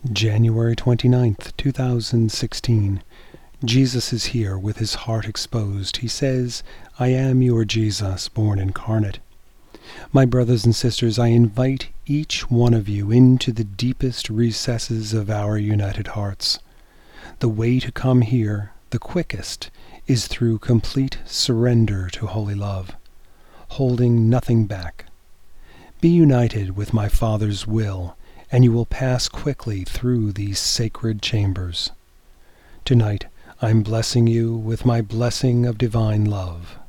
January 29th, 2016. Jesus is here with his heart exposed. He says, I am your Jesus, born incarnate. My brothers and sisters, I invite each one of you into the deepest recesses of our united hearts. The way to come here, the quickest, is through complete surrender to holy love, holding nothing back. Be united with my Father's will, and you will pass quickly through these sacred chambers. Tonight, I'm blessing you with my blessing of divine love.